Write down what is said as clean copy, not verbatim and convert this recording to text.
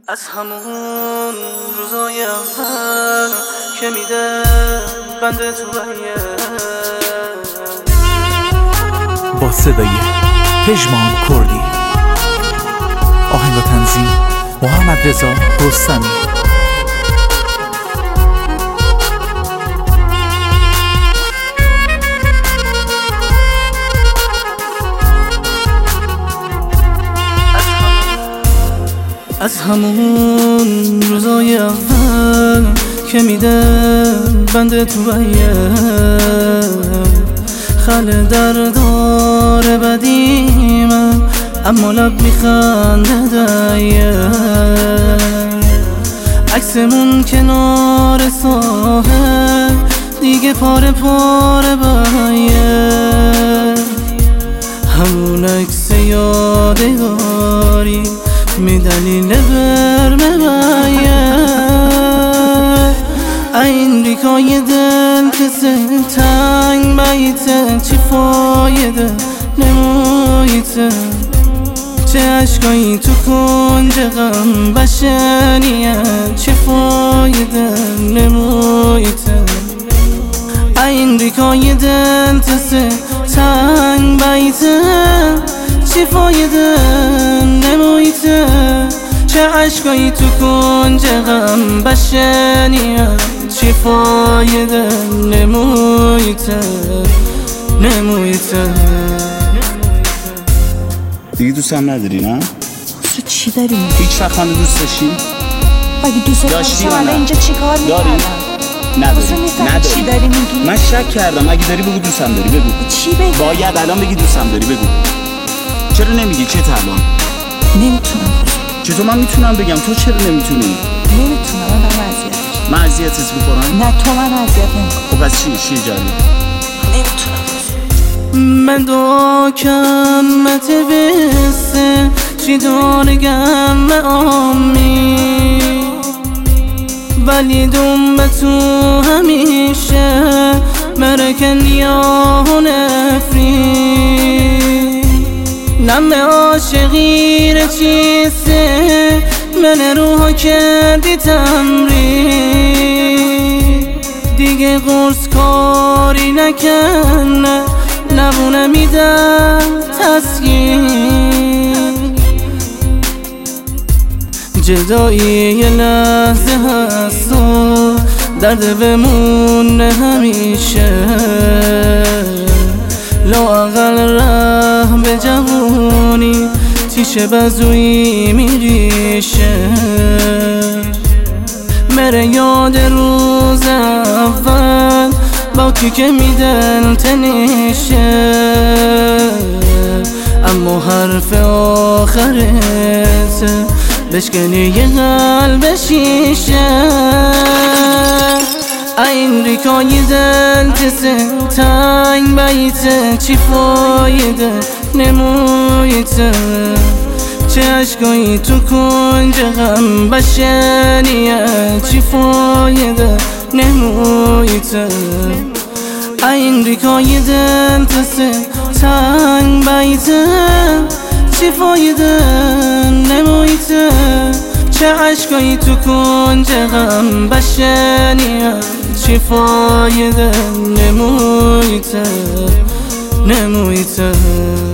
از همون روزای اول که میده بنده تو با صدای پژمان کردی، آهنگ و تنظیم محمد رضا رستمی. از همون روزای اول که میده بنده تو خل دردار بدیمم اما لب میخنده عکسمون کنار ساحل دیگه پاره پاره همون عکس یادگاری می دلیل برمه این ریکای دل کسی تنگ بیته چی فایده نمایته چه عشقایی تو کنج غم بشنیه چه فایده نمایته این ریکای دل کسی تنگ بیته چی فایده نمایته چه عشقایی تو کنج غم بشنیه چی فایده نمایته دیگه دوستم نداری نه؟ تو چی داری میگی؟ هیچ وقت منو دوست داشتی؟ اگه دوست داشتی من اینجا چی کار میکردم؟ نداری چی داری میگی؟ من شک کردم. اگه داری بگو دوستم داری، بگو چی بگی؟ باید الان بگی دوستم داری، بگو. چرا نمیگی؟ چه الان؟ نمیتونم. چطور من میتونم بگم؟ تو چرا نمیتونی؟ نمیتونم. من اذیتت میکنم؟ نه تو من اذیت نمیکنم. خب پس چی جالب؟ نمیتونم. من دعا کمت بسته چی دارگم آمی ولی دنبه تو همیشه مرکن یا نفری نم عاشقی چیسته من روحا کردی تمرین دیگه قرص کاری نکنه نمونه میدم تسکین جدایی یه لحظه هست و درد بمونه همیشه لااقل رحم به جوونی تیشه بزویی میریشه مره یاد روز اول با کی که میدن تنشه اما حرف آخرت بشکنی یه قلب شیشه این ریکای دل کسی تنگ بیته چی فایده نمایته چه عشقایی تو کنج غم بشنیه چی فایده نمایته این ریکای دل کسی تنگ بیته چی فایده نمایته چه عشقایی تو کنج غم بشنیه چی فایده نمایته